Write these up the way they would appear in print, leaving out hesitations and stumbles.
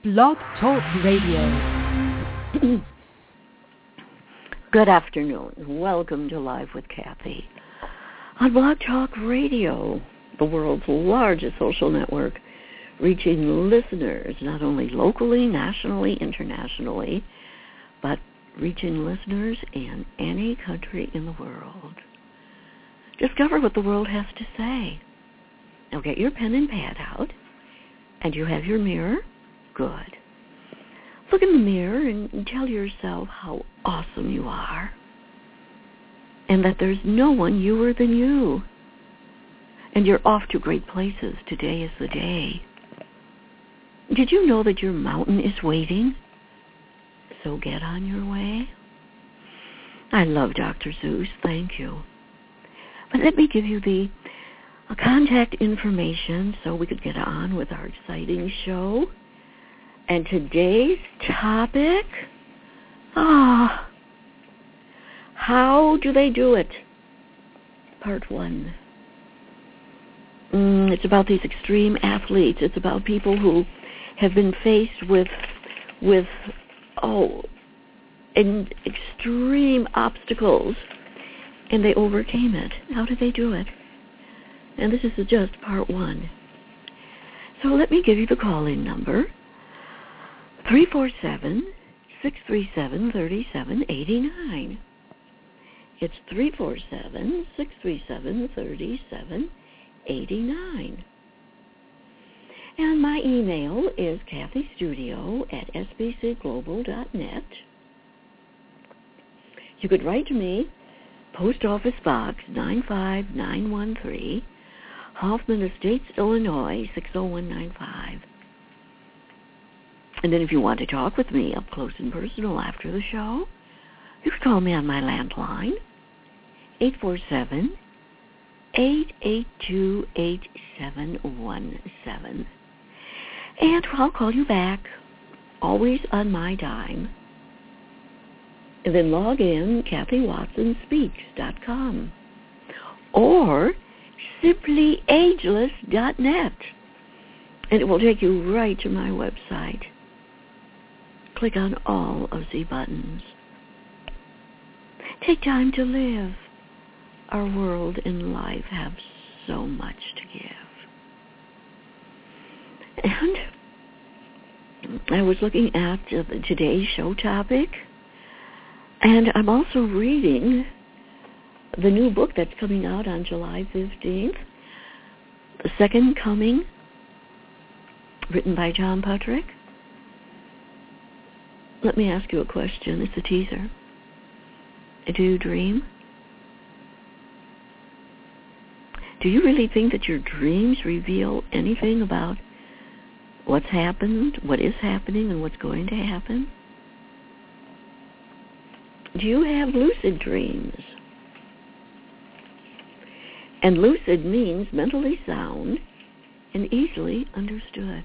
Blog Talk Radio. Good afternoon. Welcome to Live with Kathy on Blog Talk Radio, the world's largest social network, reaching listeners not only locally, nationally, internationally, but reaching listeners in any country in the world. Discover what the world has to say. Now get your pen and pad out, and you have your mirror. Good. Look in the mirror and tell yourself how awesome you are, and that there's no one newer than you, and you're off to great places. Today is the day. Did you know that your mountain is waiting? So get on your way. I love Dr. Zeus. Thank you. But let me give you the contact information so we could get on with our exciting show. And today's topic, how do they do it? Part 1. It's about these extreme athletes. It's about people who have been faced with extreme obstacles, and they overcame it. How did they do it? And this is just part 1. So let me give you the call-in number. 347-637-3789. It's 347-637-3789. And my email is kathystudio@sbcglobal.net. You could write to me, Post Office Box 95913, Hoffman Estates, Illinois 60195. And then if you want to talk with me up close and personal after the show, you can call me on my landline, 847-882-8717. And I'll call you back, always on my dime. And then log in, KathyWatsonSpeaks.com or simplyageless.net. And it will take you right to my website. Click on all of the buttons. Take time to live. Our world and life have so much to give. And I was looking at today's show topic, and I'm also reading the new book that's coming out on July 15th, The Second Coming, written by John Puttrick. Let me ask you a question. It's a teaser. Do you dream? Do you really think that your dreams reveal anything about what's happened, what is happening, and what's going to happen? Do you have lucid dreams? And lucid means mentally sound and easily understood.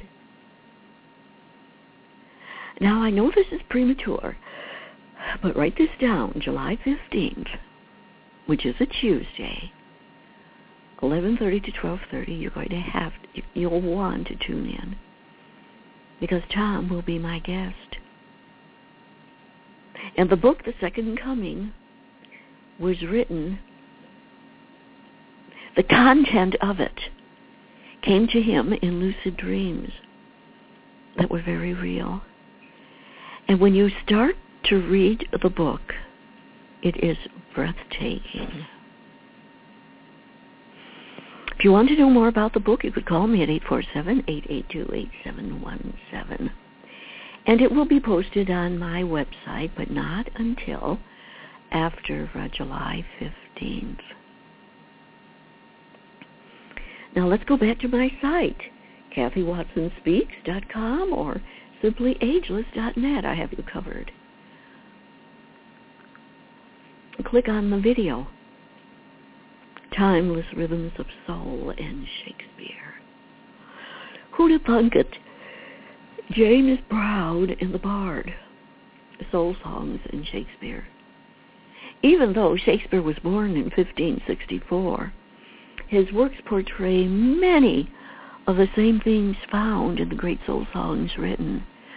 Now, I know this is premature, but write this down, July 15th, which is a Tuesday, 11:30 to 12:30, you'll want to tune in, because Tom will be my guest. And the book, The Second Coming, was written, the content of it came to him in lucid dreams that were very real. And when you start to read the book, it is breathtaking. If you want to know more about the book, you could call me at 847-882-8717. And it will be posted on my website, but not until after July 15th. Now let's go back to my site, KathyWatsonSpeaks.com or simplyageless.net. I have you covered. Click on the video, Timeless Rhythms of Soul and Shakespeare. Who'd thunk it? James Brown and the Bard, Soul Songs in Shakespeare. Even though Shakespeare was born in 1564, his works portray many of the same themes found in the great soul songs written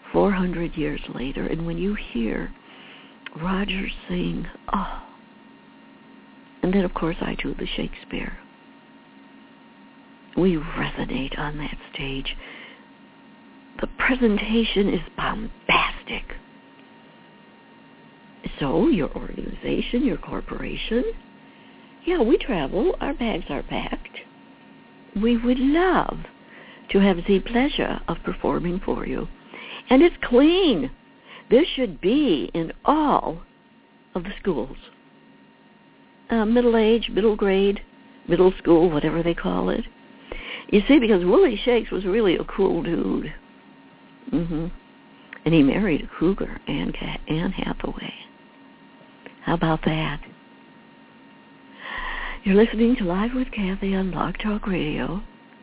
400 years later, and when you hear Roger sing, oh, and then of course I do the Shakespeare, we resonate on that stage. The presentation is bombastic. So your organization, your corporation, yeah, we travel, our bags are packed. We would love to have the pleasure of performing for you. And it's clean. This should be in all of the schools. Middle age, middle grade, middle school, whatever they call it. You see, because Willie Shakes was really a cool dude. And he married a cougar, Anne Hathaway. How about that? You're listening to Live with Kathy on Blog Talk Radio.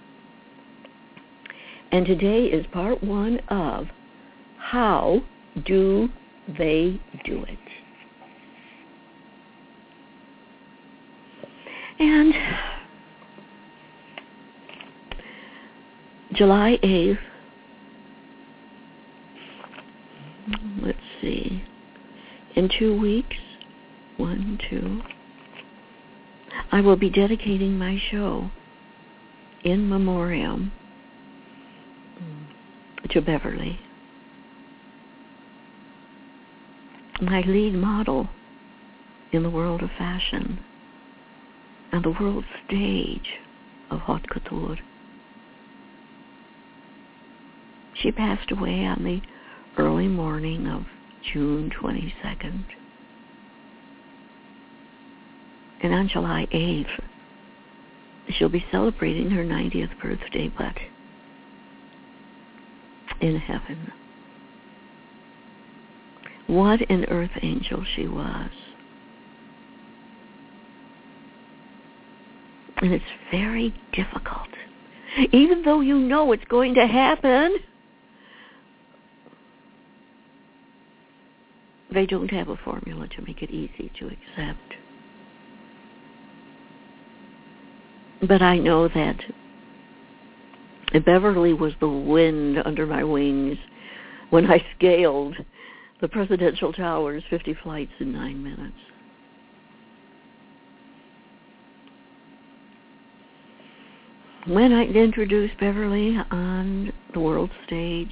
And today is part 1 of How Do They Do It? And July 8th, let's see, in 2 weeks, 1, 2, I will be dedicating my show in memoriam to Beverly, my lead model in the world of fashion and the world stage of haute couture. She passed away on the early morning of June 22nd. And on July 8th, she'll be celebrating her 90th birthday, but in heaven. What an earth angel she was. And it's very difficult. Even though you know it's going to happen, they don't have a formula to make it easy to accept. But I know that Beverly was the wind under my wings when I scaled the Presidential Towers 50 flights in 9 minutes. When I introduced Beverly on the world stage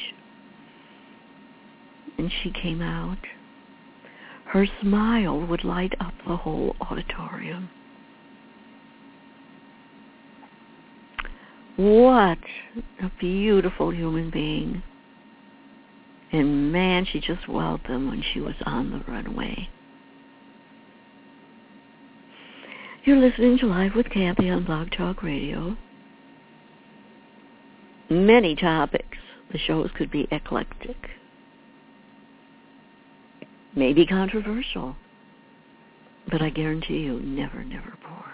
and she came out, her smile would light up the whole auditorium. What a beautiful human being. And man, she just wowed them when she was on the runway. You're listening to Live with Kathy on Blog Talk Radio. Many topics. The shows could be eclectic. Maybe controversial. But I guarantee you, never, never boring.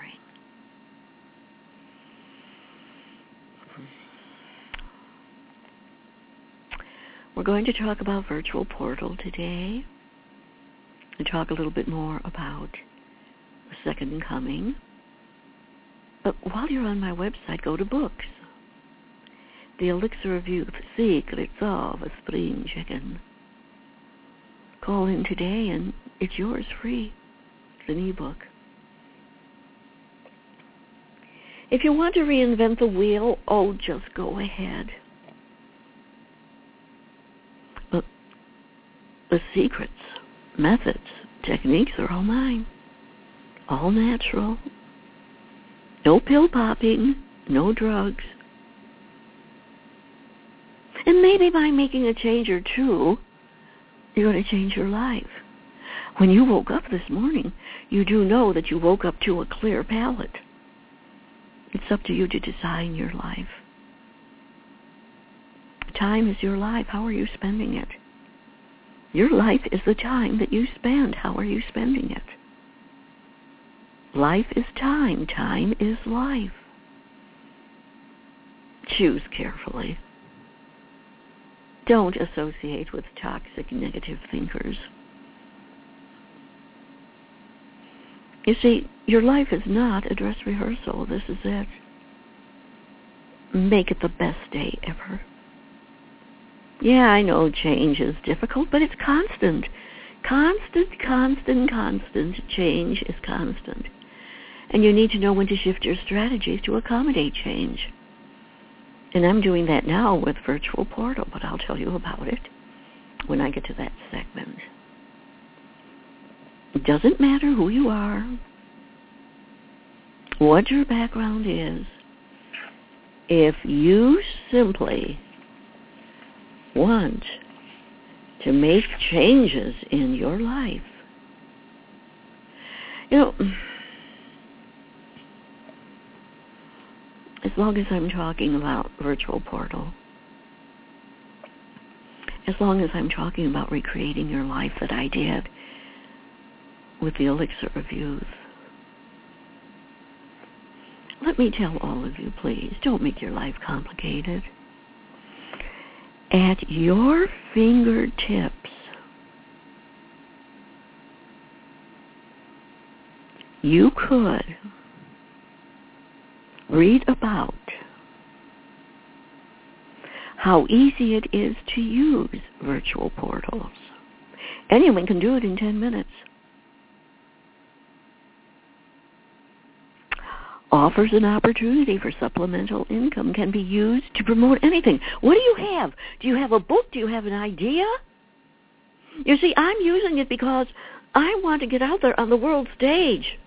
We're going to talk about Virtual Portal today and talk a little bit more about the Second Coming. But while you're on my website, go to books. The Elixir of Youth, Secrets of a Spring Chicken. Call in today and it's yours free. It's an ebook. If you want to reinvent the wheel, just go ahead. But the secrets, methods, techniques are all mine. All natural. No pill popping, no drugs. And maybe by making a change or two, you're going to change your life. When you woke up this morning, you do know that you woke up to a clear palate. It's up to you to design your life. Time is your life. How are you spending it? Your life is the time that you spend. How are you spending it? Life is time. Time is life. Choose carefully. Don't associate with toxic, negative thinkers. You see, your life is not a dress rehearsal. This is it. Make it the best day ever. Yeah, I know change is difficult, but it's constant. Constant change is constant. And you need to know when to shift your strategies to accommodate change. And I'm doing that now with Virtual Portal, but I'll tell you about it when I get to that segment. It doesn't matter who you are, what your background is, if you simply want to make changes in your life. You know, as long as I'm talking about Virtual Portal, as long as I'm talking about recreating your life that I did with the Elixir of Youth, let me tell all of you, please, don't make your life complicated. At your fingertips, you could read about how easy it is to use virtual portals. Anyone can do it in 10 minutes. Offers an opportunity for supplemental income, can be used to promote anything. What do you have? Do you have a book? Do you have an idea? You see, I'm using it because I want to get out there on the world stage.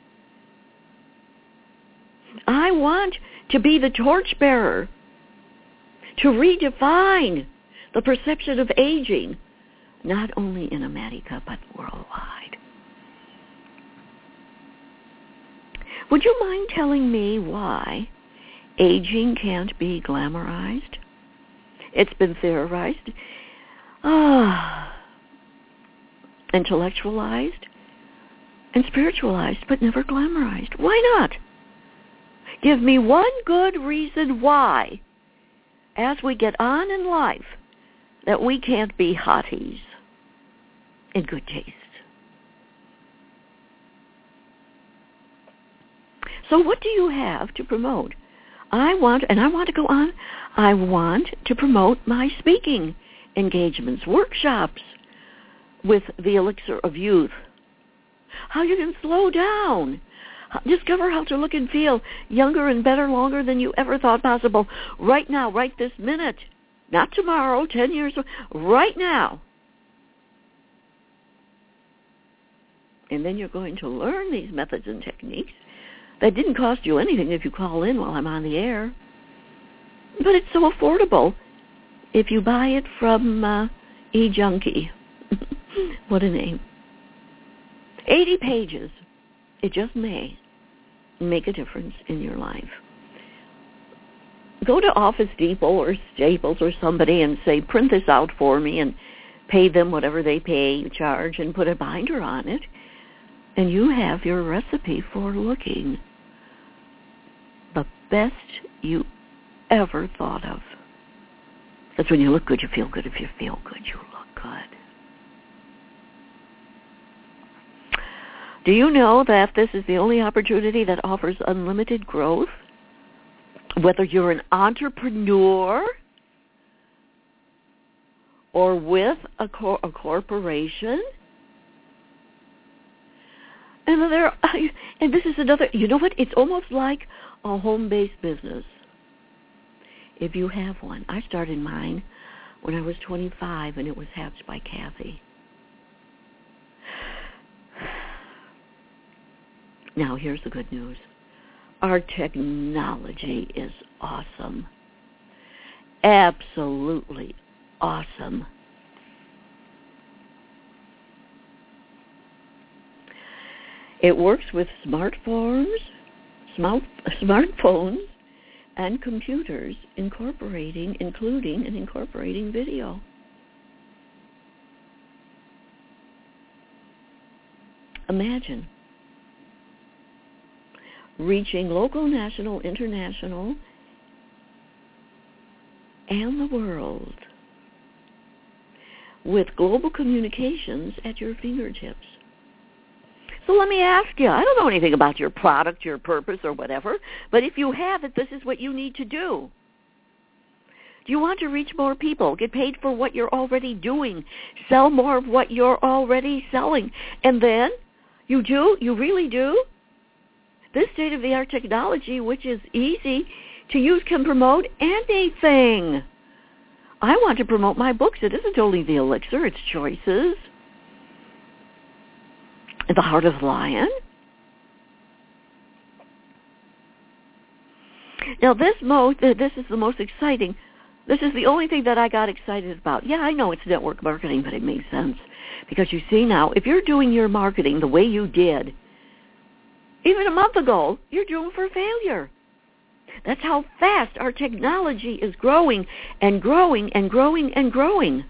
I want to be the torchbearer, to redefine the perception of aging, not only in America, but worldwide. Would you mind telling me why aging can't be glamorized? It's been theorized, intellectualized, and spiritualized, but never glamorized. Why not? Give me one good reason why, as we get on in life, that we can't be hotties in good taste. So what do you have to promote? I want to go on. I want to promote my speaking engagements, workshops with the Elixir of Youth. How you can slow down. Discover how to look and feel younger and better longer than you ever thought possible. Right now, right this minute. Not tomorrow, 10 years, right now. And then you're going to learn these methods and techniques. That didn't cost you anything if you call in while I'm on the air. But it's so affordable if you buy it from eJunkie. What a name. 80 pages. It just may make a difference in your life. Go to Office Depot or Staples or somebody and say, print this out for me, and pay them whatever they charge, and put a binder on it. And you have your recipe for looking the best you ever thought of. That's when you look good, you feel good. If you feel good, you look good. Do you know that this is the only opportunity that offers unlimited growth? Whether you're an entrepreneur or with a corporation. And this is another, you know what? It's almost like a home-based business. If you have one. I started mine when I was 25, and it was hatched by Kathy. Now, here's the good news. Our technology is awesome. Absolutely awesome. It works with smartphones and computers, including video. Imagine reaching local, national, international, and the world with global communications at your fingertips. So let me ask you, I don't know anything about your product, your purpose, or whatever, but if you have it, this is what you need to do. Do you want to reach more people, get paid for what you're already doing, sell more of what you're already selling? And then, you really do? This state-of-the-art technology, which is easy to use, can promote anything. I want to promote my books. It isn't only the elixir, it's choices. The Heart of the Lion. Now, this is the most exciting. This is the only thing that I got excited about. Yeah, I know it's network marketing, but it makes sense. Because you see now, if you're doing your marketing the way you did, even a month ago, you're doomed for failure. That's how fast our technology is growing and growing and growing and growing.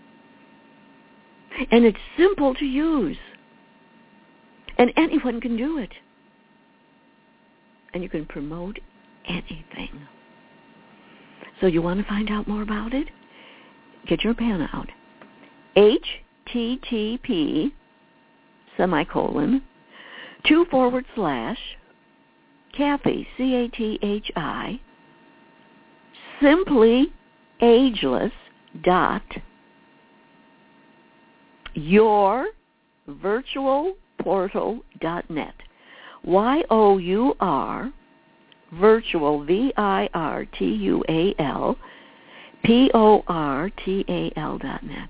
And it's simple to use. And anyone can do it. And you can promote anything. So you want to find out more about it? Get your pen out. http:// Cathy, CATHI, simplyAgeless.yourvirtualportal.net. YOUR virtual VIRTUALPORTAL.net.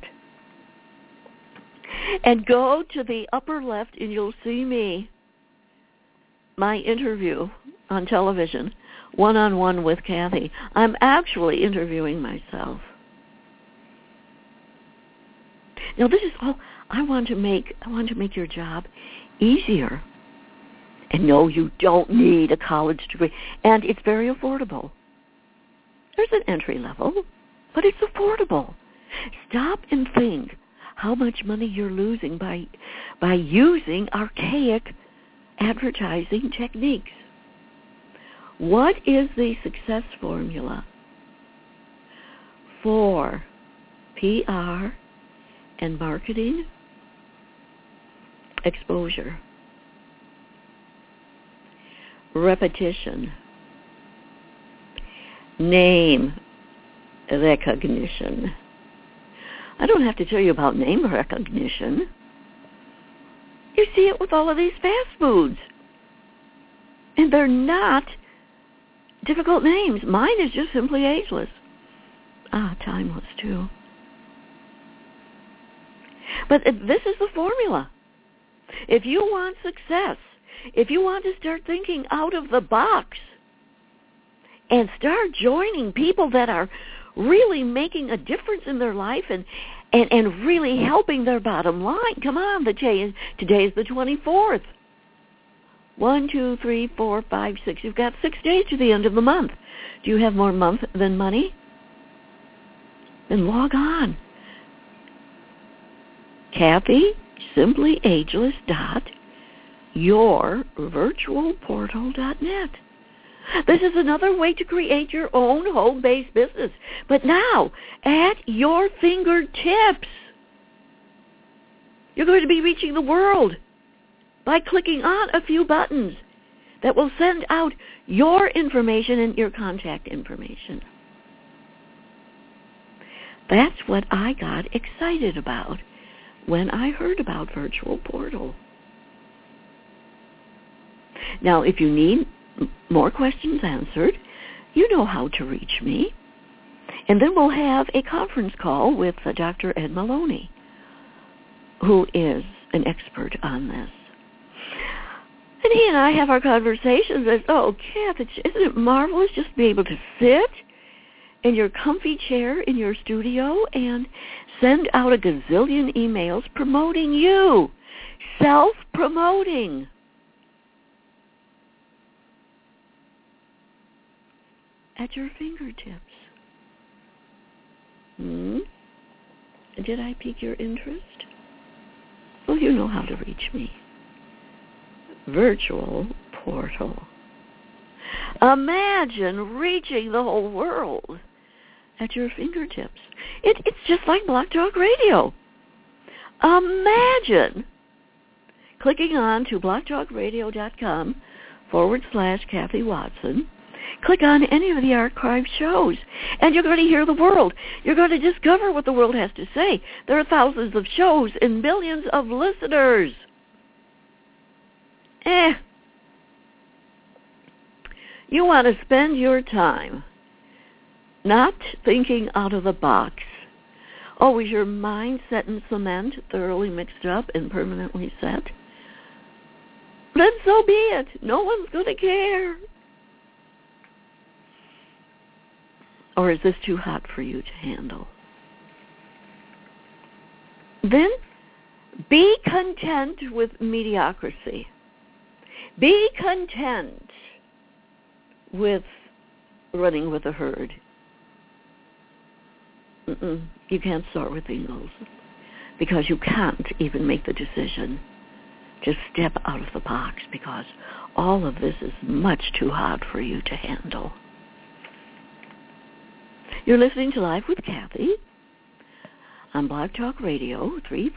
And go to the upper left and you'll see me. My interview on television, one-on-one with Cathy. I'm actually interviewing myself. Now, this is all I want to make your job easier. And no, you don't need a college degree. And it's very affordable. There's an entry level, but it's affordable. Stop and think how much money you're losing by using archaic advertising techniques. What is the success formula for PR and marketing? Exposure. Repetition. Name recognition. I don't have to tell you about name recognition. You see it with all of these fast foods. And they're not difficult names. Mine is just simply ageless. Timeless too. But this is the formula. If you want success, if you want to start thinking out of the box and start joining people that are really making a difference in their life and really helping their bottom line, come on, today is the 24th. 1, 2, 3, 4, 5, 6. You've got 6 days to the end of the month. Do you have more month than money? Then log on. Cathy, simplyAgeless.yourvirtualportal.net. This is another way to create your own home-based business. But now, at your fingertips. You're going to be reaching the world by clicking on a few buttons that will send out your information and your contact information. That's what I got excited about when I heard about Virtual Portal. Now, if you need more questions answered, you know how to reach me. And then we'll have a conference call with Dr. Ed Maloney, who is an expert on this. And he and I have our conversations as, Kath, isn't it marvelous just to be able to sit in your comfy chair in your studio and send out a gazillion emails promoting you, self-promoting. At your fingertips. Did I pique your interest? Well, you know how to reach me. Virtual Portal. Imagine reaching the whole world at your fingertips. It's just like Blog Talk Radio. Imagine clicking on to blogtalkradio.com /Cathy Watson Click on any of the archived shows, and you're going to hear the world. You're going to discover what the world has to say. There are thousands of shows and billions of listeners. You want to spend your time not thinking out of the box. Oh, is your mind set in cement, thoroughly mixed up and permanently set? Then so be it. No one's going to care. Or is this too hot for you to handle? Then be content with mediocrity. Be content with running with the herd. You can't soar with eagles because you can't even make the decision to step out of the box because all of this is much too hot for you to handle. You're listening to Live with Kathy on Blog Talk Radio,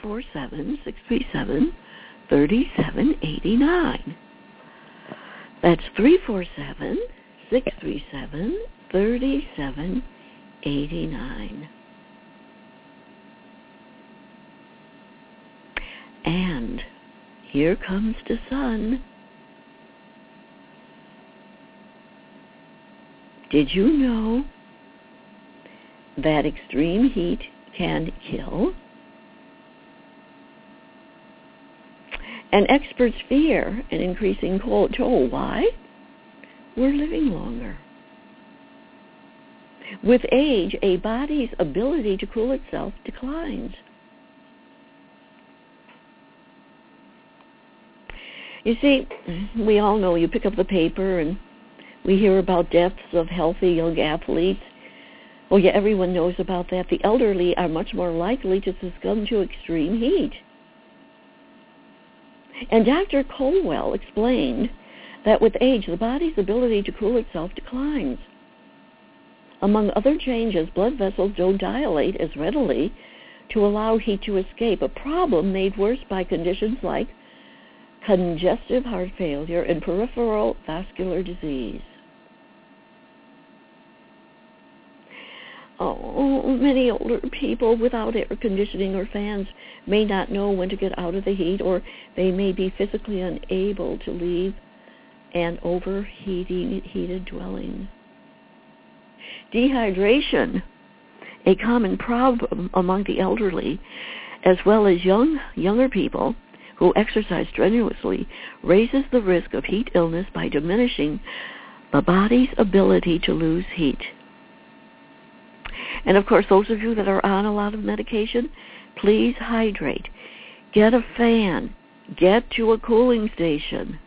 347-637-3789. That's 347-637-3789. And here comes the sun. Did you know that extreme heat can kill? And experts fear an increasing cold toll. Why? We're living longer. With age, a body's ability to cool itself declines. You see, we all know, you pick up the paper and we hear about deaths of healthy young athletes. Oh yeah, everyone knows about that. The elderly are much more likely to succumb to extreme heat. And Dr. Colwell explained that with age, the body's ability to cool itself declines. Among other changes, blood vessels don't dilate as readily to allow heat to escape, a problem made worse by conditions like congestive heart failure and peripheral vascular disease. Oh, many older people without air conditioning or fans may not know when to get out of the heat, or they may be physically unable to leave an overheated dwelling. Dehydration, a common problem among the elderly, as well as younger people who exercise strenuously, raises the risk of heat illness by diminishing the body's ability to lose heat. And of course, those of you that are on a lot of medication, please hydrate. Get a fan. Get to a cooling station.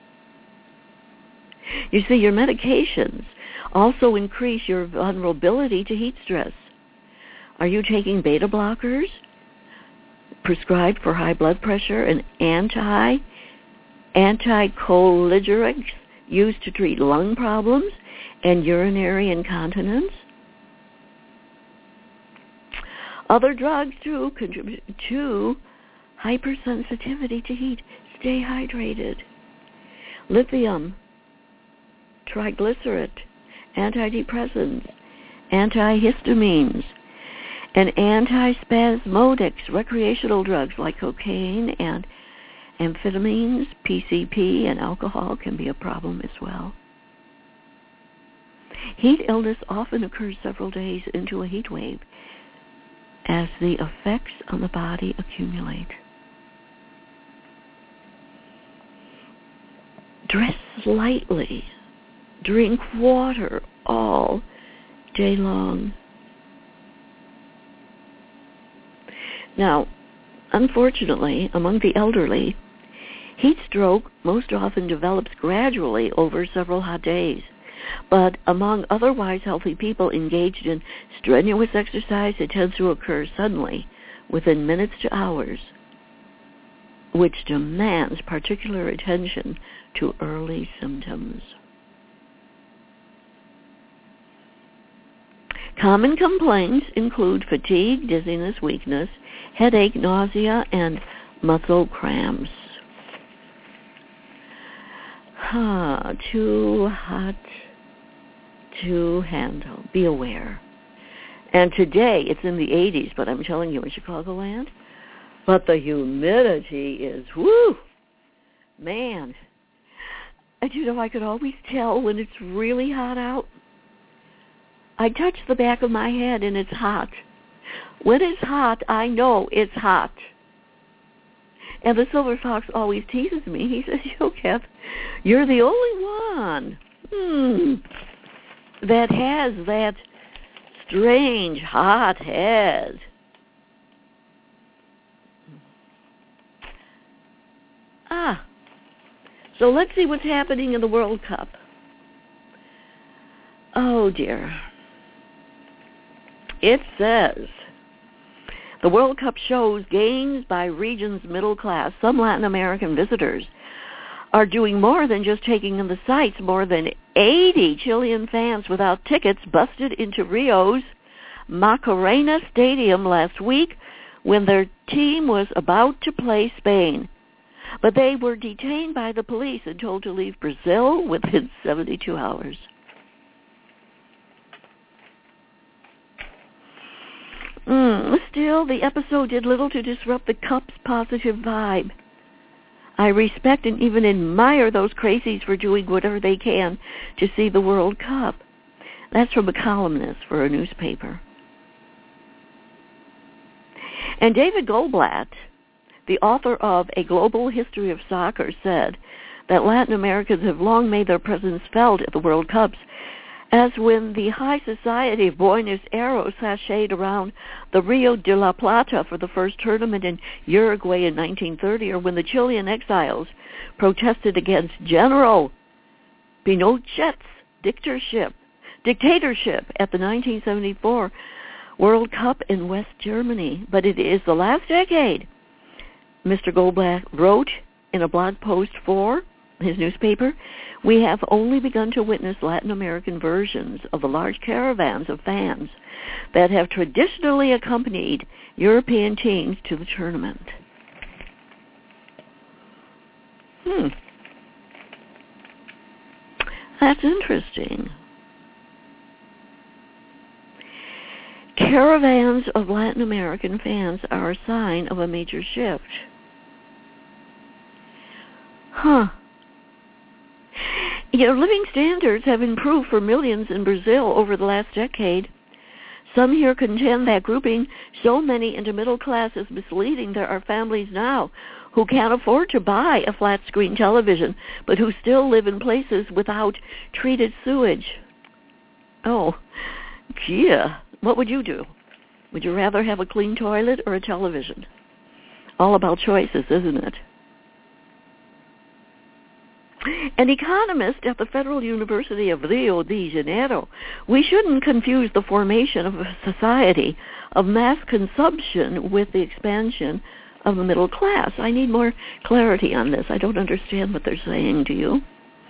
You see, your medications also increase your vulnerability to heat stress. Are you taking beta blockers prescribed for high blood pressure and anticholinergics used to treat lung problems and urinary incontinence? Other drugs, too, contribute to hypersensitivity to heat. Stay hydrated. Lithium, triglyceride, antidepressants, antihistamines, and antispasmodics, recreational drugs like cocaine and amphetamines, PCP, and alcohol can be a problem as well. Heat illness often occurs several days into a heat wave as the effects on the body accumulate. Dress lightly. Drink water all day long. Now, unfortunately, among the elderly, heat stroke most often develops gradually over several hot days. But among otherwise healthy people engaged in strenuous exercise, it tends to occur suddenly, within minutes to hours, which demands particular attention to early symptoms. Common complaints include fatigue, dizziness, weakness, headache, nausea, and muscle cramps. Too hot to handle. Be aware. And today, it's in the 80s, but I'm telling you, in Chicagoland, but the humidity is, whoo, man. And you know, I could always tell when it's really hot out. I touch the back of my head and it's hot. When it's hot, I know it's hot. And the silver fox always teases me. He says, Kath, you're the only one that has that strange hot head. So let's see what's happening in the World Cup. Oh, dear. It says, the World Cup shows gains by region's middle class. Some Latin American visitors are doing more than just taking in the sights. More than 80 Chilean fans without tickets busted into Rio's Macarena Stadium last week when their team was about to play Spain. But they were detained by the police and told to leave Brazil within 72 hours. Still, the episode did little to disrupt the Cup's positive vibe. I respect and even admire those crazies for doing whatever they can to see the World Cup. That's from a columnist for a newspaper. And David Goldblatt, the author of A Global History of Soccer, said that Latin Americans have long made their presence felt at the World Cups, as when the high society of Buenos Aires sashayed around the Rio de la Plata for the first tournament in Uruguay in 1930, or when the Chilean exiles protested against General Pinochet's dictatorship at the 1974 World Cup in West Germany. But it is the last decade, Mr. Goldblatt wrote in a blog post for his newspaper, we have only begun to witness Latin American versions of the large caravans of fans that have traditionally accompanied European teams to the tournament. That's interesting. Caravans of Latin American fans are a sign of a major shift. Living standards have improved for millions in Brazil over the last decade. Some here contend that grouping so many into middle class is misleading. There are families now who can't afford to buy a flat-screen television, but who still live in places without treated sewage. Oh, yeah. What would you do? Would you rather have a clean toilet or a television? All about choices, isn't it? An economist at the Federal University of Rio de Janeiro, we shouldn't confuse the formation of a society of mass consumption with the expansion of the middle class. I need more clarity on this. I don't understand what they're saying, do you?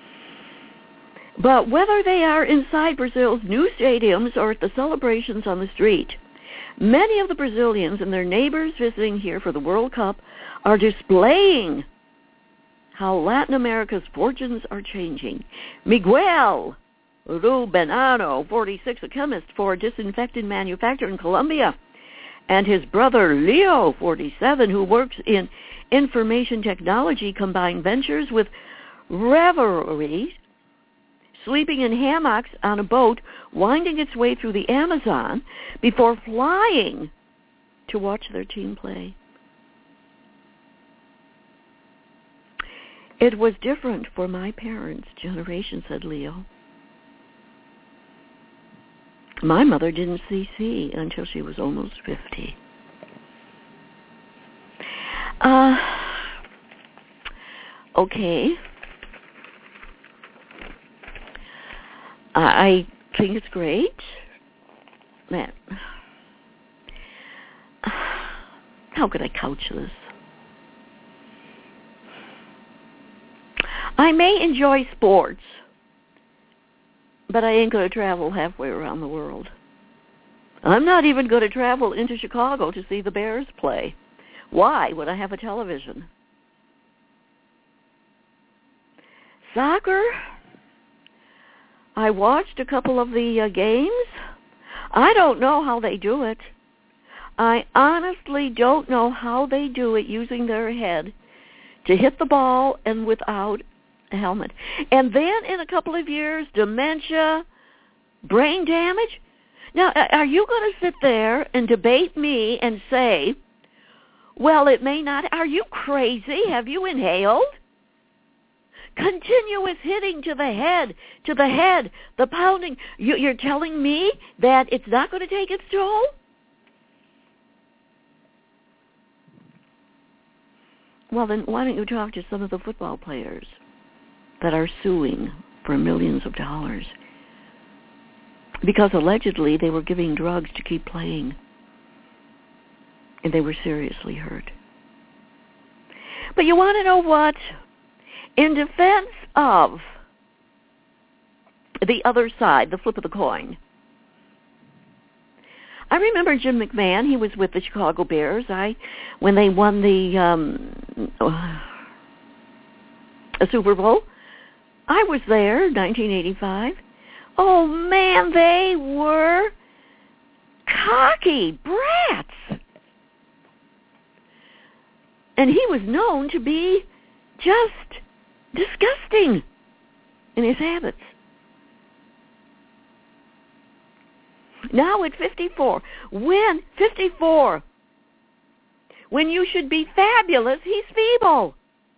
But whether they are inside Brazil's new stadiums or at the celebrations on the street, many of the Brazilians and their neighbors visiting here for the World Cup are displaying how Latin America's fortunes are changing. Miguel Rubenano, 46, a chemist for a disinfectant manufacturer in Colombia, and his brother Leo, 47, who works in information technology, combined ventures with revelry, sleeping in hammocks on a boat, winding its way through the Amazon before flying to watch their team play. It was different for my parents' generation, said Leo. My mother didn't see sea until she was almost 50. Okay. I think it's great. Man, how could I couch this? I may enjoy sports, but I ain't going to travel halfway around the world. I'm not even going to travel into Chicago to see the Bears play. Why would I have a television? Soccer? I watched a couple of the games. I don't know how they do it. I honestly don't know how they do it using their head to hit the ball and without a helmet. And then in a couple of years, dementia, brain damage. Now, are you going to sit there and debate me and say, well, it may not? Are you crazy? Have you inhaled? Continuous hitting to the head, the pounding. You're telling me that it's not going to take its toll? Well, then why don't you talk to some of the football players that are suing for millions of dollars? Because allegedly they were giving drugs to keep playing. And they were seriously hurt. But you want to know what? In defense of the other side, the flip of the coin, I remember Jim McMahon. He was with the Chicago Bears. When they won the Super Bowl, I was there, 1985. Oh, man, they were cocky brats. And he was known to be just disgusting in his habits. Now at 54, when you should be fabulous, he's feeble.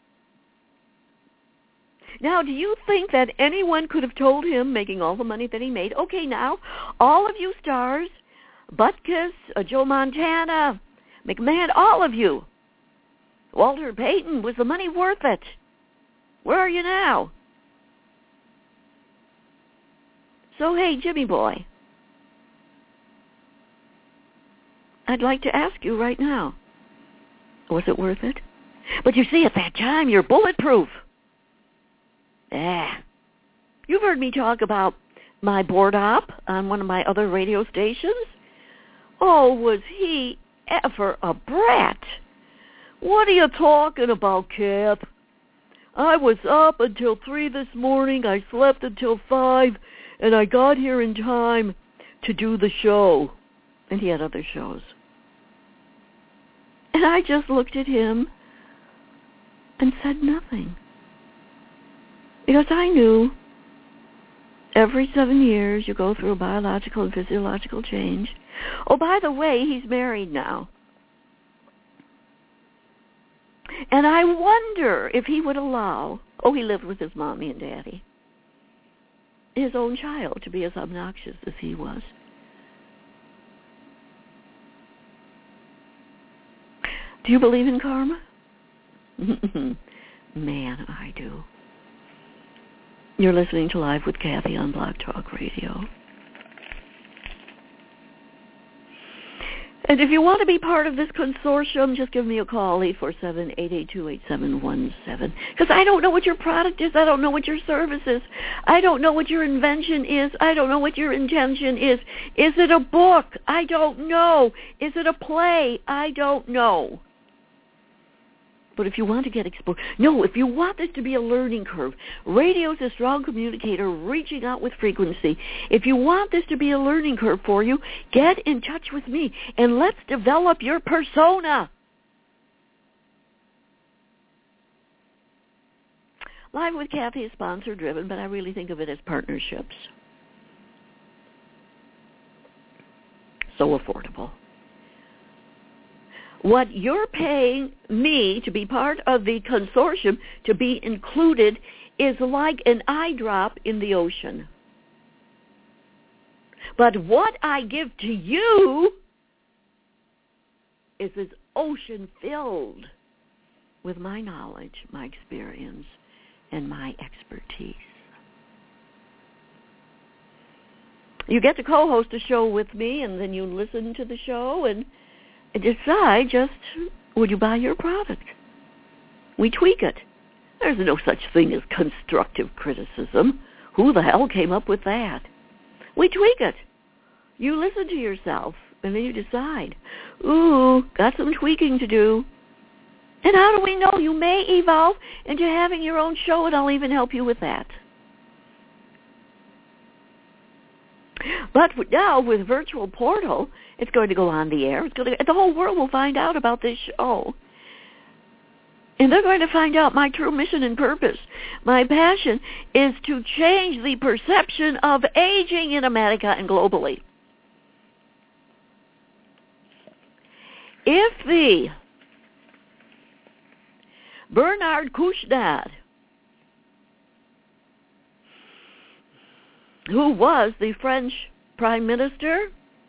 Now, do you think that anyone could have told him, making all the money that he made, okay, now, all of you stars, Butkus, Joe Montana, McMahon, all of you, Walter Payton, was the money worth it? Where are you now? So, hey, Jimmy boy, I'd like to ask you right now, was it worth it? But you see, at that time, you're bulletproof. You've heard me talk about my board op on one of my other radio stations. Oh, was he ever a brat? What are you talking about, Cap? I was up until 3 this morning, I slept until 5, and I got here in time to do the show. And he had other shows. And I just looked at him and said nothing. Because I knew every 7 years you go through a biological and physiological change. Oh, by the way, he's married now. And I wonder if he would allow, he lived with his mommy and daddy, his own child to be as obnoxious as he was. Do you believe in karma? Man, I do. You're listening to Live with Kathy on Blog Talk Radio. And if you want to be part of this consortium, just give me a call, 847-882-8717. Because I don't know what your product is. I don't know what your service is. I don't know what your invention is. I don't know what your intention is. Is it a book? I don't know. Is it a play? I don't know. But if you want to get exposed, if you want this to be a learning curve, radio's a strong communicator reaching out with frequency. If you want this to be a learning curve for you, get in touch with me and let's develop your persona. Live with Kathy is sponsor-driven, but I really think of it as partnerships. So affordable. What you're paying me to be part of the consortium, to be included, is like an eye drop in the ocean. But what I give to you is this ocean filled with my knowledge, my experience, and my expertise. You get to co-host a show with me, and then you listen to the show and decide just, would you buy your product? We tweak it. There's no such thing as constructive criticism. Who the hell came up with that? We tweak it. You listen to yourself, and then you decide, got some tweaking to do. And how do we know? You may evolve into having your own show, and I'll even help you with that. But now with Virtual Portal, it's going to go on the air. The whole world will find out about this show. And they're going to find out my true mission and purpose. My passion is to change the perception of aging in America and globally. If the Bernard Kouchner, who was the French Prime Minister,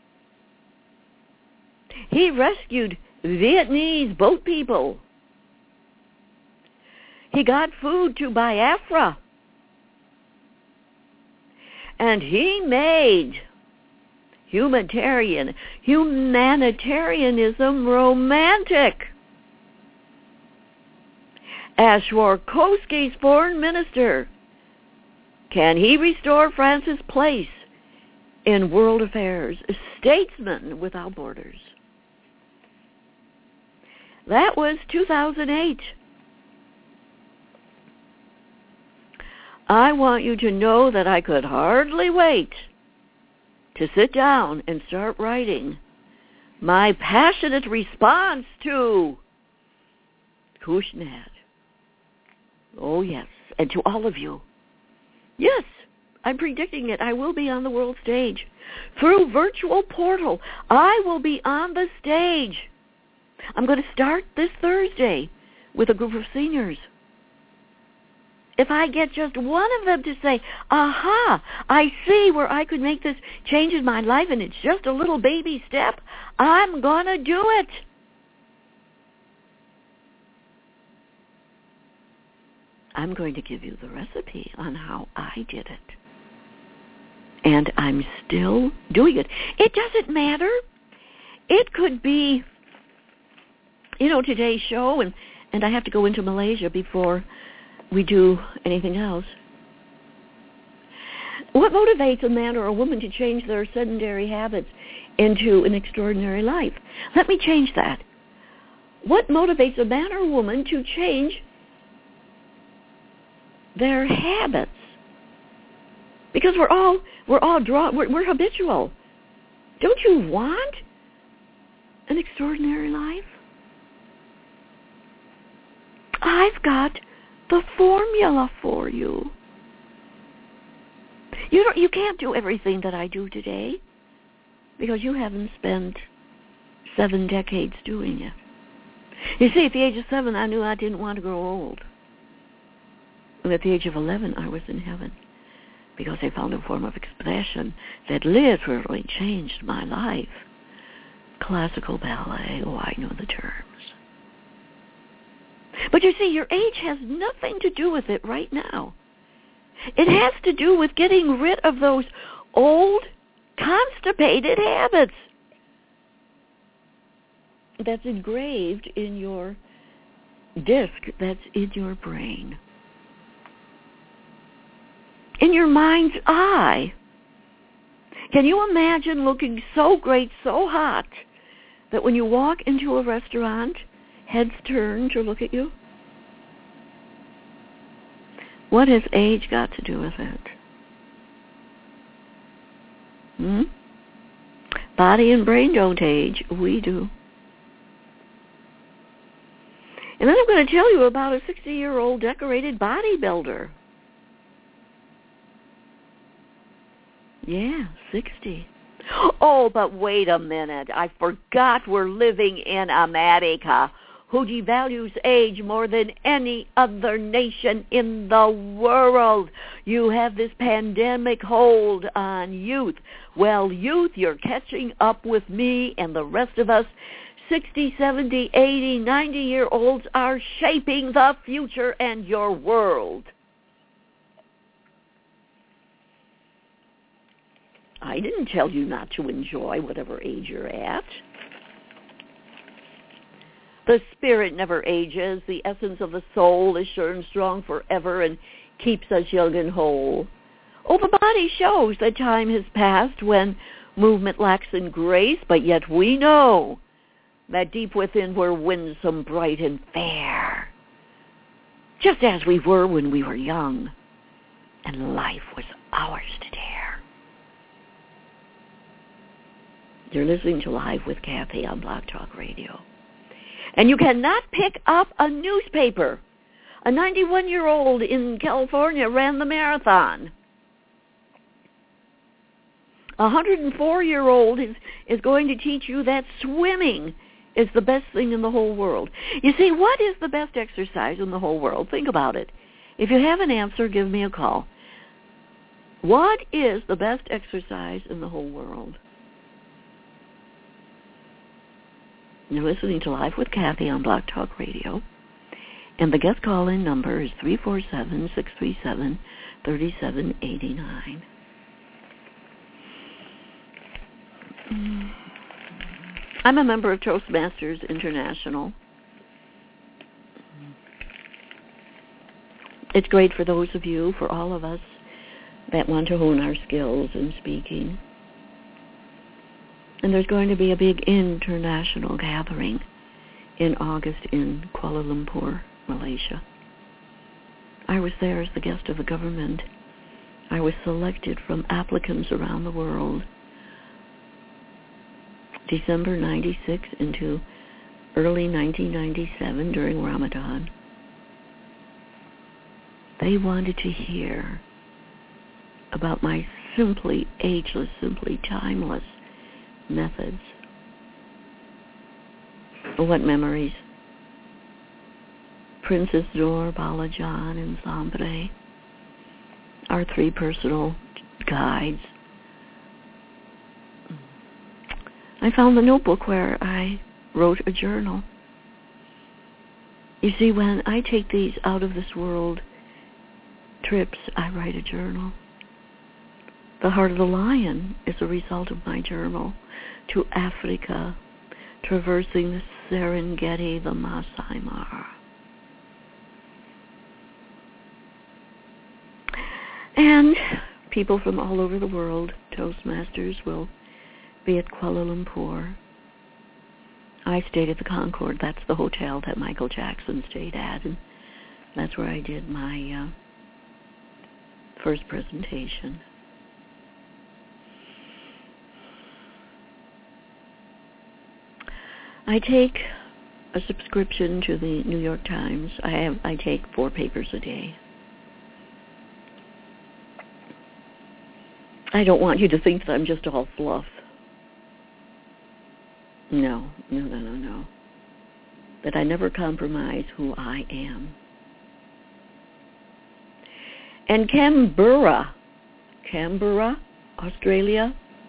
he rescued Vietnamese boat people. He got food to Biafra. And he made humanitarianism romantic. As Swarkowski's foreign minister, can he restore France's place in world affairs? A statesman without borders. That was 2008. I want you to know that I could hardly wait to sit down and start writing my passionate response to Kouchner. Oh, yes, and to all of you. Yes, I'm predicting it. I will be on the world stage. Through Virtual Portal, I will be on the stage. I'm going to start this Thursday with a group of seniors. If I get just one of them to say, aha, I see where I could make this change in my life and it's just a little baby step, I'm going to do it. I'm going to give you the recipe on how I did it. And I'm still doing it. It doesn't matter. It could be, today's show, and I have to go into Malaysia before we do anything else. What motivates a man or a woman to change their sedentary habits into an extraordinary life? Let me change that. What motivates a man or woman to change their habits? Because we're all drawn, we're habitual. Don't you want an extraordinary life? I've got the formula for you. You can't do everything that I do today because you haven't spent 7 decades doing it. You see, at the age of 7, I knew I didn't want to grow old. And at the age of 11, I was in heaven because I found a form of expression that literally changed my life. Classical ballet, I know the terms. But you see, your age has nothing to do with it right now. It has to do with getting rid of those old, constipated habits that's engraved in your disc that's in your brain. In your mind's eye. Can you imagine looking so great, so hot, that when you walk into a restaurant, heads turn to look at you? What has age got to do with it? Body and brain don't age. We do. And then I'm going to tell you about a 60-year-old decorated bodybuilder. Yeah, 60. Oh, but wait a minute. I forgot we're living in America, who devalues age more than any other nation in the world. You have this pandemic hold on youth. Well, youth, you're catching up with me and the rest of us. 60, 70, 80, 90-year-olds are shaping the future and your world. I didn't tell you not to enjoy whatever age you're at. The spirit never ages. The essence of the soul is sure and strong forever and keeps us young and whole. Oh, the body shows that time has passed when movement lacks in grace, but yet we know that deep within we're winsome, bright, and fair, just as we were when we were young, and life was ours to dare. You're listening to Live with Kathy on Blog Talk Radio. And you cannot pick up a newspaper. A 91-year-old in California ran the marathon. A 104-year-old is going to teach you that swimming is the best thing in the whole world. You see, what is the best exercise in the whole world? Think about it. If you have an answer, give me a call. What is the best exercise in the whole world? You're listening to Live with Kathy on Blog Talk Radio. And the guest call-in number is 347-637-3789. I'm a member of Toastmasters International. It's great for those of you, for all of us, that want to hone our skills in speaking. And there's going to be a big international gathering in August in Kuala Lumpur, Malaysia. I was there as the guest of the government. I was selected from applicants around the world. December 96 into early 1997 during Ramadan. They wanted to hear about my simply ageless, simply timeless methods. What memories? Princess Noor, Balajan, and Zambre, our 3 personal guides. I found the notebook where I wrote a journal. You see, when I take these out-of-this-world trips, I write a journal. The Heart of the Lion is a result of my journal. To Africa, traversing the Serengeti, the Masai Mara. And people from all over the world, Toastmasters, will be at Kuala Lumpur. I stayed at the Concord. That's the hotel that Michael Jackson stayed at, and that's where I did my first presentation. I take a subscription to the New York Times. I take 4 papers a day. I don't want you to think that I'm just all fluff. No. That I never compromise who I am. And Canberra, Australia,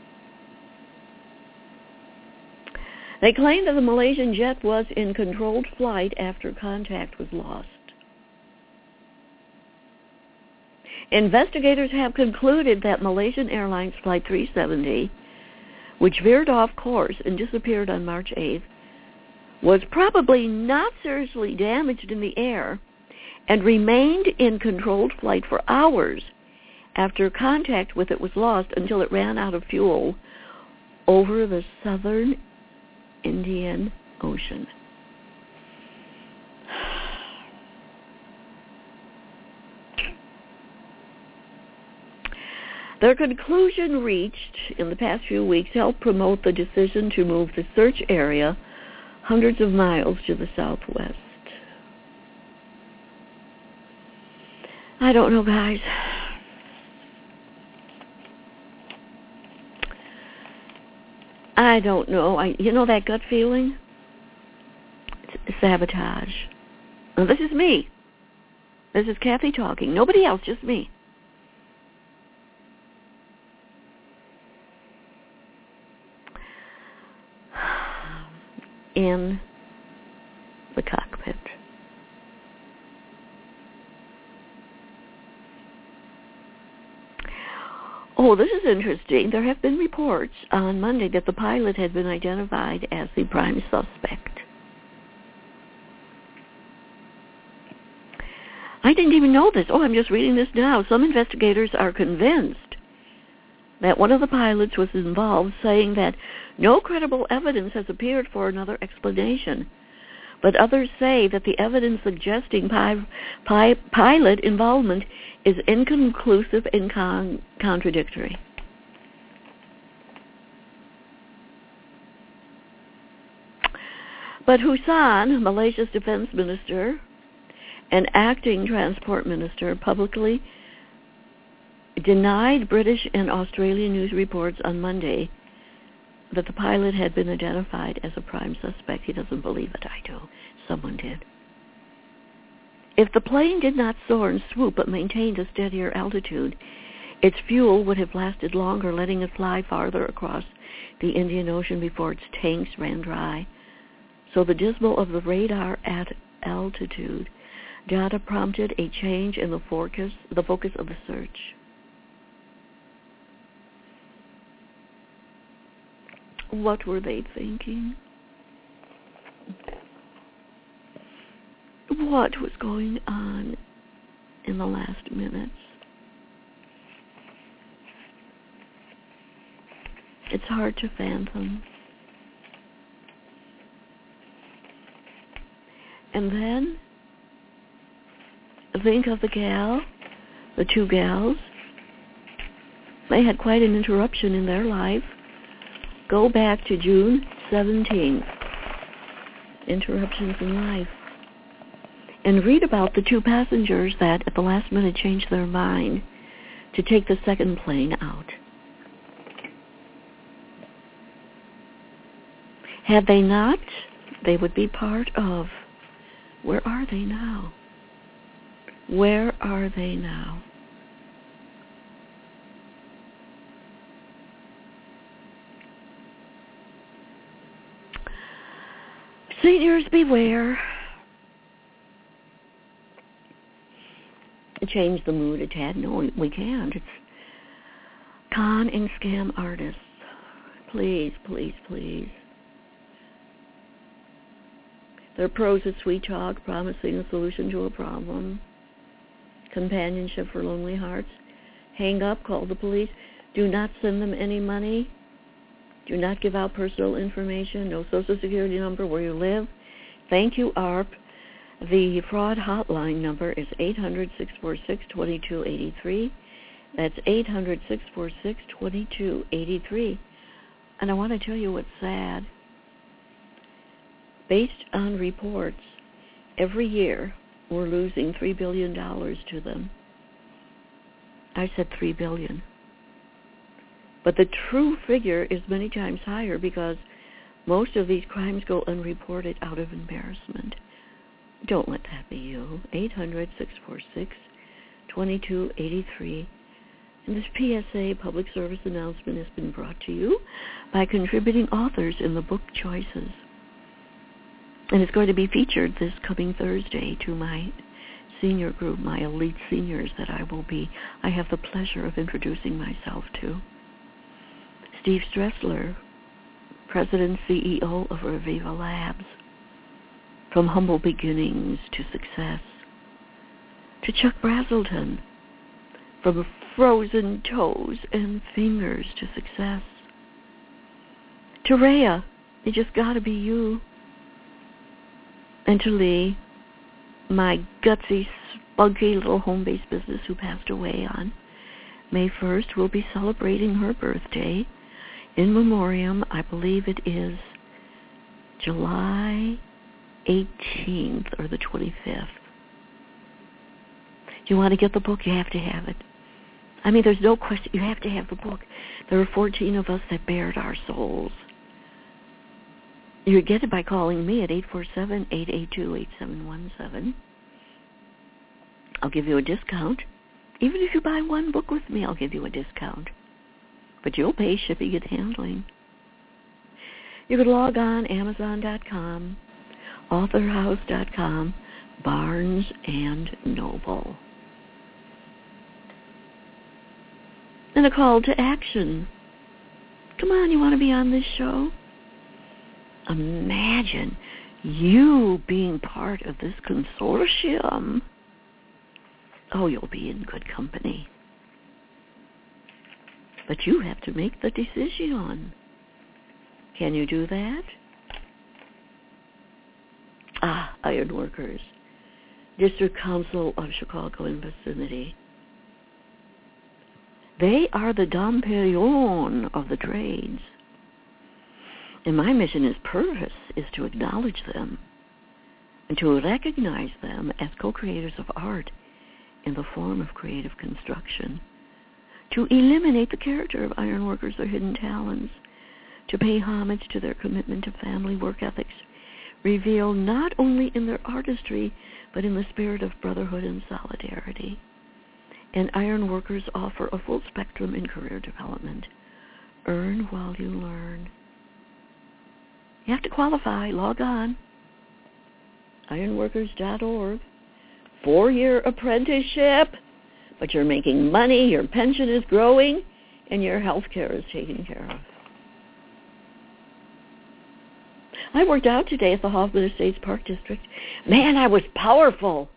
they claim that the Malaysian jet was in controlled flight after contact was lost. Investigators have concluded that Malaysian Airlines Flight 370, which veered off course and disappeared on March 8th, was probably not seriously damaged in the air and remained in controlled flight for hours after contact with it was lost until it ran out of fuel over the southern Indian Ocean. Their conclusion reached in the past few weeks helped promote the decision to move the search area hundreds of miles to the southwest. I don't know, guys. I don't know. You know that gut feeling? It's sabotage. Now, this is me. This is Kathy talking. Nobody else, just me. In the cockpit. Oh, this is interesting. There have been reports on Monday that the pilot had been identified as the prime suspect. I didn't even know this. Oh, I'm just reading this now. Some investigators are convinced that one of the pilots was involved, saying that no credible evidence has appeared for another explanation. But others say that the evidence suggesting pilot involvement is inconclusive and contradictory. But Hussein, Malaysia's defense minister and acting transport minister, publicly denied British and Australian news reports on Monday that the pilot had been identified as a prime suspect. He doesn't believe it. I do. Someone did. If the plane did not soar and swoop but maintained a steadier altitude, its fuel would have lasted longer, letting it fly farther across the Indian Ocean before its tanks ran dry. So the dismal of the radar at altitude data prompted a change in the focus of the search. What were they thinking? What was going on in the last minutes? It's hard to fathom. And then think of the two gals. They had quite an interruption in their life. Go back to June 17th. Interruptions in life. And read about the two passengers that at the last minute changed their mind to take the second plane out. Had they not, they would be part of. Where are they now? Where are they now? Seniors, beware. Change the mood a tad. No, we can't. It's con and scam artists. Please, please, please. Their prose is sweet talk, promising a solution to a problem. Companionship for lonely hearts. Hang up, call the police. Do not send them any money. Do not give out personal information. No social security number, where you live. Thank you, ARP. The fraud hotline number is 800-646-2283. That's 800-646-2283. And I want to tell you what's sad. Based on reports, every year we're losing $3 billion to them. I said $3 billion. But the true figure is many times higher because most of these crimes go unreported out of embarrassment. Don't let that be you. 800-646-2283. And this PSA, public service announcement, has been brought to you by contributing authors in the book Choices. And it's going to be featured this coming Thursday to my senior group, my elite seniors that I have the pleasure of introducing myself to. Steve Stressler, President CEO of Reviva Labs. From humble beginnings to success. To Chuck Brazelton, from frozen toes and fingers to success. To Rhea, you just gotta be you. And to Lee, my gutsy, spunky little home-based business who passed away on May 1st. We'll be celebrating her birthday in memoriam. I believe it is July 18th or the 25th. Do you want to get the book? You have to have it. I mean, there's no question. You have to have the book. There are 14 of us that bared our souls. You get it by calling me at 847-882-8717. I'll give you a discount. Even if you buy one book with me, I'll give you a discount. But you'll pay shipping and handling. You can log on Amazon.com, authorhouse.com, Barnes and Noble. And a call to action. Come on, you want to be on this show? Imagine you being part of this consortium. Oh, you'll be in good company. But you have to make the decision. Can you do that? Ironworkers, District Council of Chicago and vicinity. They are the Dom Perignon of the trades. And my mission is purpose is to acknowledge them and to recognize them as co-creators of art in the form of creative construction, to eliminate the character of ironworkers, their hidden talents, to pay homage to their commitment to family work ethics, revealed not only in their artistry, but in the spirit of brotherhood and solidarity. And ironworkers offer a full spectrum in career development. Earn while you learn. You have to qualify. Log on. Ironworkers.org. 4-year apprenticeship, but you're making money, your pension is growing, and your health care is taken care of. I worked out today at the Hoffman Estates Park District. Man, I was powerful.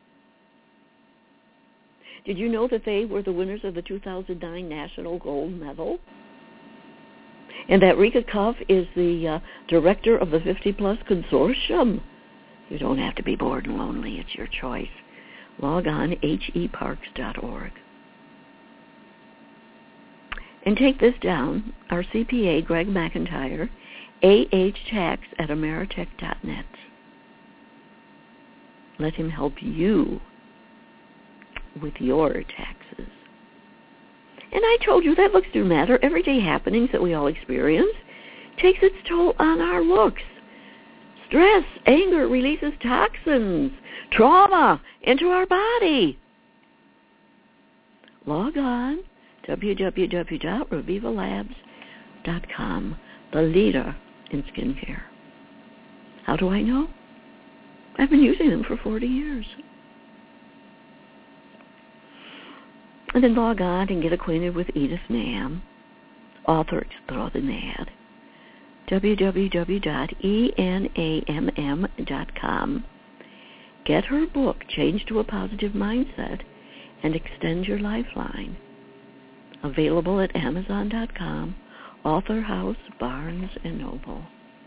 Did you know that they were the winners of the 2009 National Gold Medal? And that Rika Cuff is the director of the 50 Plus Consortium. You don't have to be bored and lonely. It's your choice. Log on, heparks.org. And take this down. Our CPA, Greg McIntyre, ahtax@ameritech.net. Let him help you with your taxes. And I told you that looks do matter. Everyday happenings that we all experience takes its toll on our looks. Stress, anger releases toxins, trauma into our body. Log on, www.revivalabs.com, the leader in skincare. How do I know? I've been using them for 40 years. And then log on and get acquainted with Edith Nam, author extraordinaire. www.enamm.com. Get her book, Change to a Positive Mindset, and Extend Your Lifeline. Available at Amazon.com, Author House, Barnes & Noble.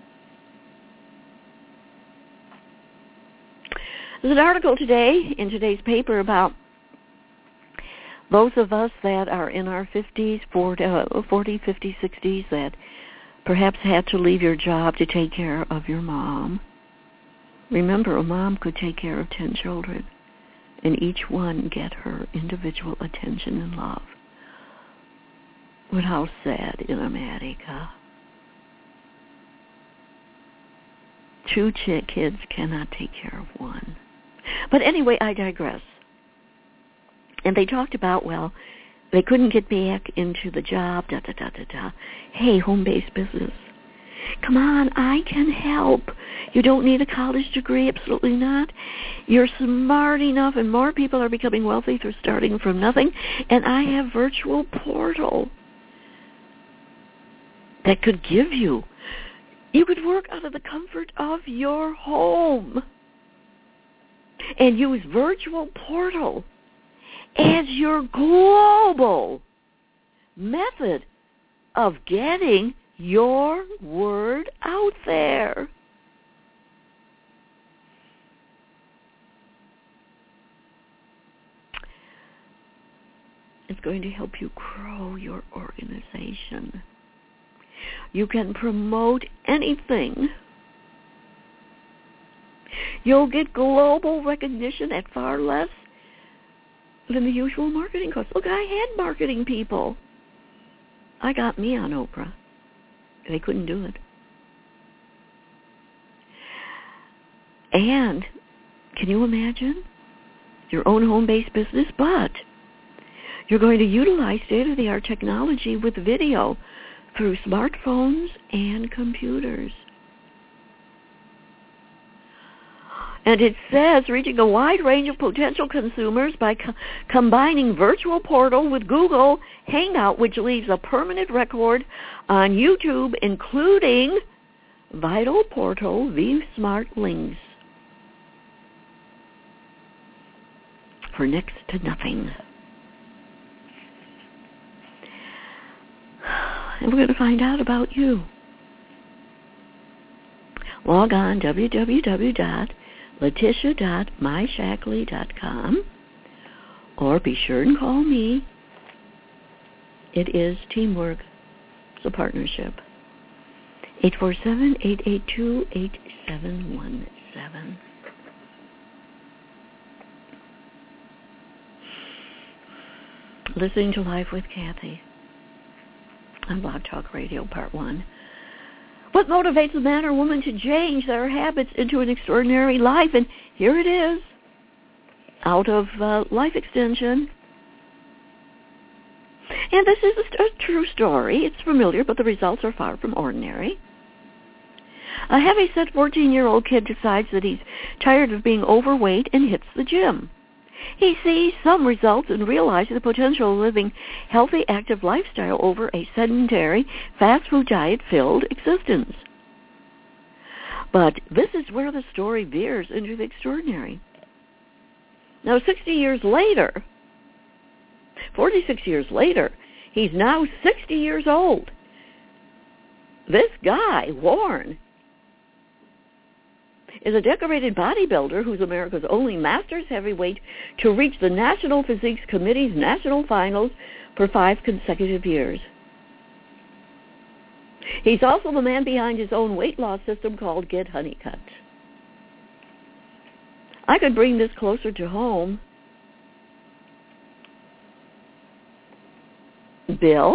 There's an article today in today's paper about those of us that are in our 50s, 40, 50, 60s, that perhaps had to leave your job to take care of your mom. Remember, a mom could take care of 10 children, and each one get her individual attention and love. But how sad in America. 2 kids cannot take care of one. But anyway, I digress. And they talked about, well, they couldn't get back into the job, Hey, home-based business. Come on, I can help. You don't need a college degree, absolutely not. You're smart enough, and more people are becoming wealthy through starting from nothing. And I have Virtual Portal that could give you. You could work out of the comfort of your home and use Virtual Portal as your global method of getting your word out there. It's going to help you grow your organization. You can promote anything. You'll get global recognition at far less than the usual marketing costs. Look, I had marketing people. I got me on Oprah. They couldn't do it. And can you imagine your own home-based business, but you're going to utilize state-of-the-art technology with video through smartphones and computers. And it says reaching a wide range of potential consumers by combining Virtual Portal with Google Hangout, which leaves a permanent record on YouTube, including Vital Portal vSmart links for next to nothing. And we're going to find out about you. Log on www.letitia.myshackley.com or be sure and call me. It is teamwork. It's a partnership. 847-882-8717. Listening to Life with Kathy on Blog Talk Radio, Part 1. What motivates a man or woman to change their habits into an extraordinary life? And here it is, out of Life Extension. And this is a true story. It's familiar, but the results are far from ordinary. A heavy-set 14-year-old kid decides that he's tired of being overweight and hits the gym. He sees some results and realizes the potential of living healthy, active lifestyle over a sedentary, fast food diet-filled existence. But this is where the story veers into the extraordinary. Now, 46 years later, he's now 60 years old. This guy, Warren, is a decorated bodybuilder who's America's only Masters heavyweight to reach the National Physiques Committee's national finals for 5 consecutive years. He's also the man behind his own weight loss system called Get Honeycut. I could bring this closer to home. Bill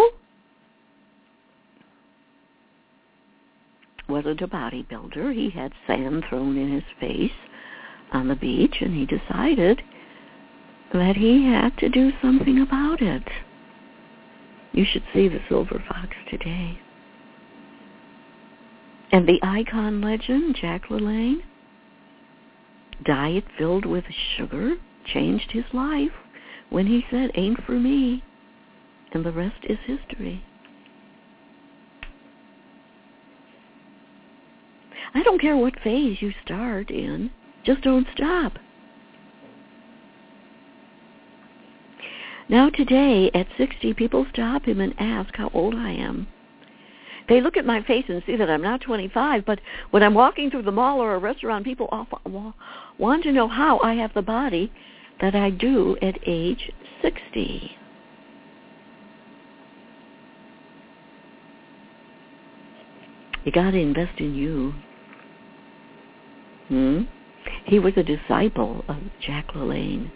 wasn't a bodybuilder. He had sand thrown in his face on the beach, and he decided that he had to do something about it. You should see the Silver Fox today. And the icon legend, Jack LaLanne, diet filled with sugar, changed his life when he said, "Ain't for me," and the rest is history. I don't care what phase you start in, just don't stop. Now today, at 60, people stop him and ask how old I am. They look at my face and see that I'm not 25, but when I'm walking through the mall or a restaurant, people often want to know how I have the body that I do at age 60. You got to invest in you. He was a disciple of Jack LaLanne.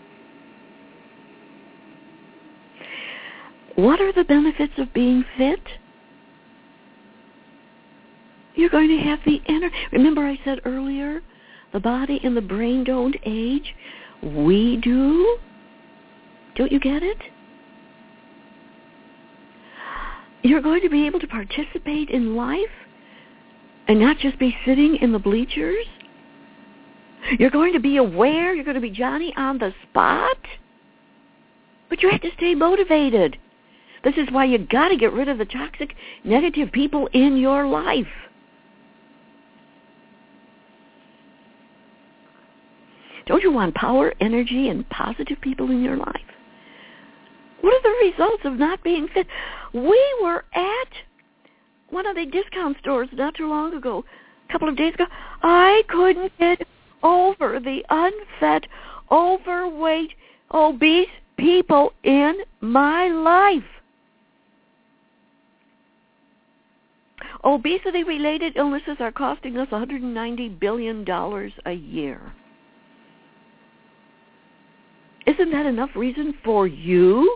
What are the benefits of being fit? You're going to have the inner... Remember I said earlier, the body and the brain don't age. We do. Don't you get it? You're going to be able to participate in life and not just be sitting in the bleachers. You're going to be aware. You're going to be Johnny on the spot. But you have to stay motivated. This is why you got to get rid of the toxic, negative people in your life. Don't you want power, energy, and positive people in your life? What are the results of not being fit? We were at one of the discount stores not too long ago, a couple of days ago. I couldn't get over the unfed, overweight, obese people in my life. Obesity-related illnesses are costing us $190 billion a year. Isn't that enough reason for you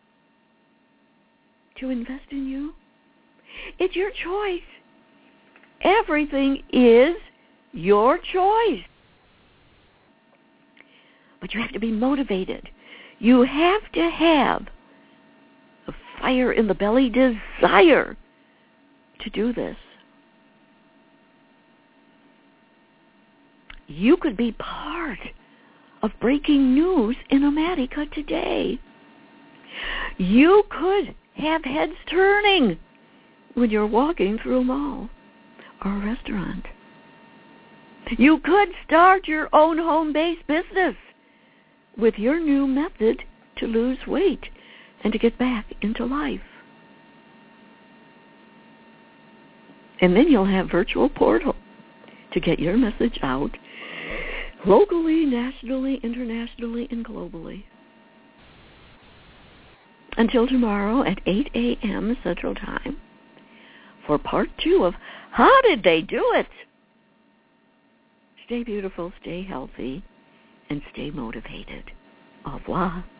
to invest in you? It's your choice. Everything is your choice. But you have to be motivated. You have to have a fire in the belly, desire to do this. You could be part of breaking news in America today. You could have heads turning when you're walking through a mall or a restaurant. You could start your own home-based business with your new method to lose weight and to get back into life. And then you'll have virtual portal to get your message out locally, nationally, internationally, and globally. Until tomorrow at 8 a.m. Central Time, for part 2 of How Did They Do It? Stay beautiful, stay healthy, and stay motivated. Au revoir.